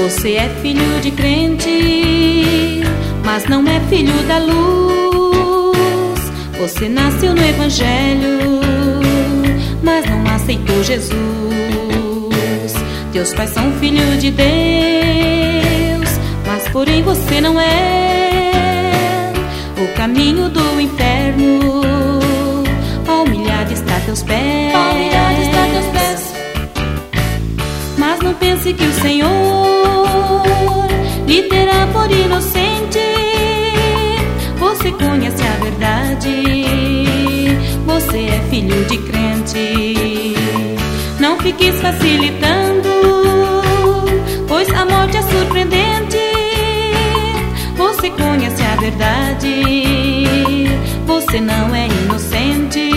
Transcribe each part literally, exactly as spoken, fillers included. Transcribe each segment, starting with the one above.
Você é filho de crente, mas não é filho da luz. Você nasceu no Evangelho, mas não aceitou Jesus. Teus pais são filhos de Deus, mas porém você não é. O caminho do inferno, humilhado está teus pés. Humilhado está teus pés. Mas não pense que o Senhor lhe terá por inocente. Você conhece a verdade, você é filho de crente. Não fiques facilitando, pois a morte é surpreendente. Você conhece a verdade, você não é inocente.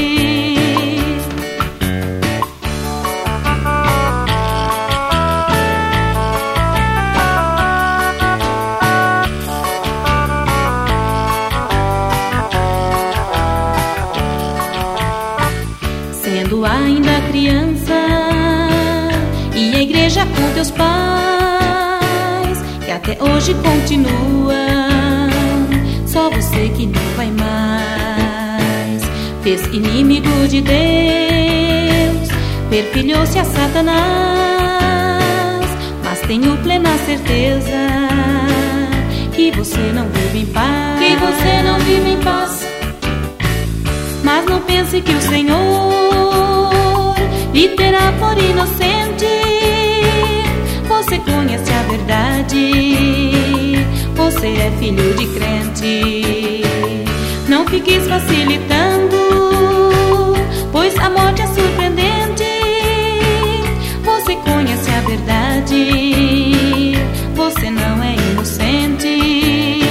Sendo ainda criança e a igreja com teus pais, que até hoje continuam, só você que não vai mais. Fez inimigo de Deus, perfilhou-se a Satanás, mas tenho plena certeza que você não vive em paz. Que você não vive em paz. Mas não pense que o Senhor lhe terá por inocente. Você conhece a verdade, você é filho de crente. Não fiques facilitando, pois a morte é surpreendente. Você conhece a verdade, você não é inocente.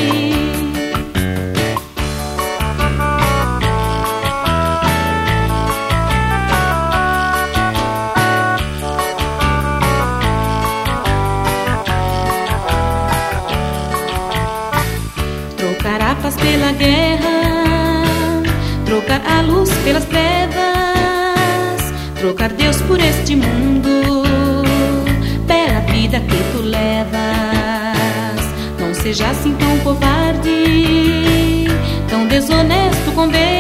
Trocar a paz pela guerra, trocar a luz pelas trevas, trocar Deus por este mundo, pela vida que tu levas. Não seja assim tão covarde, tão desonesto com Deus.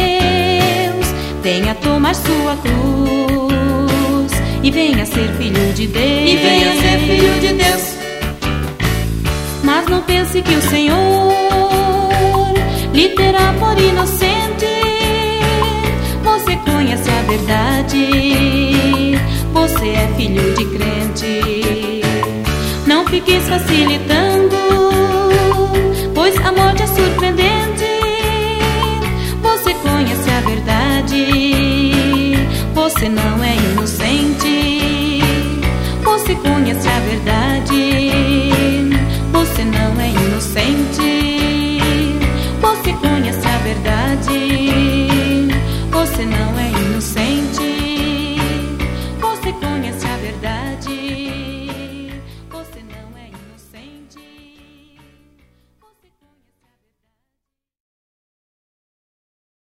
Venha tomar sua cruz e venha ser filho de Deus. E venha ser filho de Deus. Mas não pense que o Senhor lhe terá por inocente. Você conhece a verdade, você é filho de crente. Não fiques facilitando,